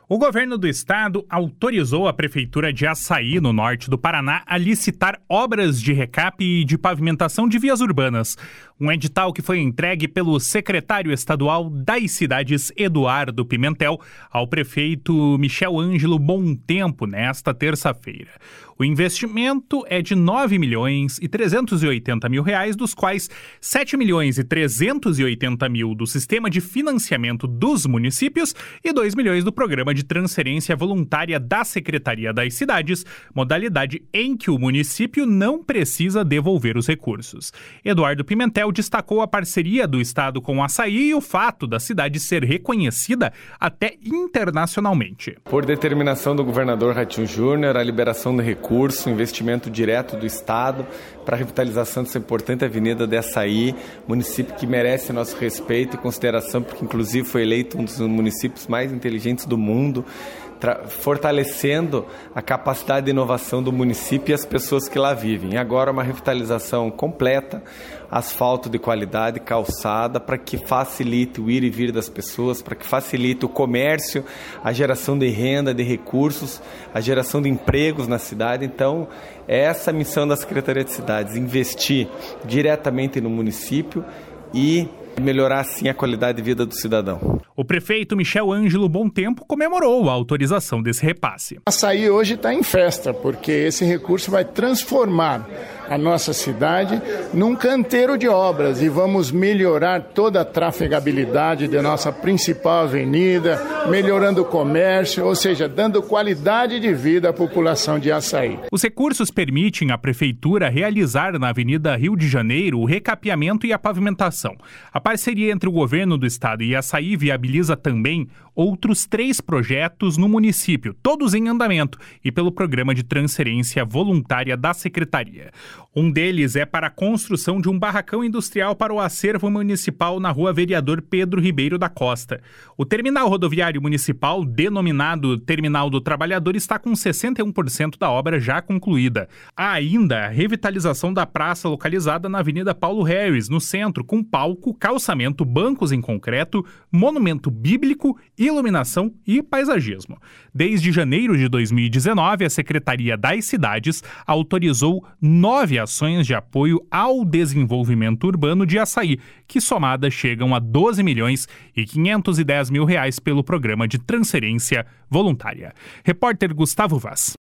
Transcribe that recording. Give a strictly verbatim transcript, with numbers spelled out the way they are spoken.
O governo do estado autorizou a prefeitura de Açaí, no norte do Paraná, a licitar obras de recap e de pavimentação de vias urbanas. Um edital que foi entregue pelo secretário estadual das cidades, Eduardo Pimentel, ao prefeito Michel Ângelo Bom Tempo nesta terça-feira. O investimento é de nove milhões e trezentos e oitenta mil reais, dos quais sete milhões e trezentos e oitenta mil do Sistema de Financiamento dos Municípios e dois milhões do Programa de Transferência Voluntária da Secretaria das Cidades, modalidade em que o município não precisa devolver os recursos. Eduardo Pimentel destacou a parceria do estado com o Açaí e o fato da cidade ser reconhecida até internacionalmente. Por determinação do governador Ratinho Júnior, a liberação de recurso, investimento direto do estado para a revitalização dessa importante avenida de Açaí, município que merece nosso respeito e consideração, porque inclusive foi eleito um dos municípios mais inteligentes do mundo, fortalecendo a capacidade de inovação do município e as pessoas que lá vivem. E agora uma revitalização completa, asfalto de qualidade, calçada, para que facilite o ir e vir das pessoas, para que facilite o comércio, a geração de renda, de recursos, a geração de empregos na cidade. Então, é essa a missão da Secretaria de Cidades, investir diretamente no município e melhorar, assim, a qualidade de vida do cidadão. O prefeito Michel Ângelo Bom Tempo comemorou a autorização desse repasse. Açaí hoje está em festa, porque esse recurso vai transformar a nossa cidade num canteiro de obras e vamos melhorar toda a trafegabilidade da nossa principal avenida, melhorando o comércio, ou seja, dando qualidade de vida à população de Açaí. Os recursos permitem à prefeitura realizar na Avenida Rio de Janeiro o recapeamento e a pavimentação. A parceria entre o governo do estado e Açaí viabiliza também outros três projetos no município, todos em andamento, e pelo Programa de Transferência Voluntária da Secretaria. Um deles é para a construção de um barracão industrial para o acervo municipal na Rua Vereador Pedro Ribeiro da Costa. O terminal rodoviário municipal, denominado Terminal do Trabalhador, está com sessenta e um por cento da obra já concluída. Há ainda a revitalização da praça localizada na Avenida Paulo Harris, no centro, com palco, calçamento, bancos em concreto, monumento bíblico, iluminação e paisagismo. Desde janeiro de dois mil e dezenove, a Secretaria das Cidades autorizou nove ações de apoio ao desenvolvimento urbano de Açaí, que somadas chegam a doze milhões e quinhentos e dez mil reais pelo Programa de Transferência Voluntária. Repórter Gustavo Vaz.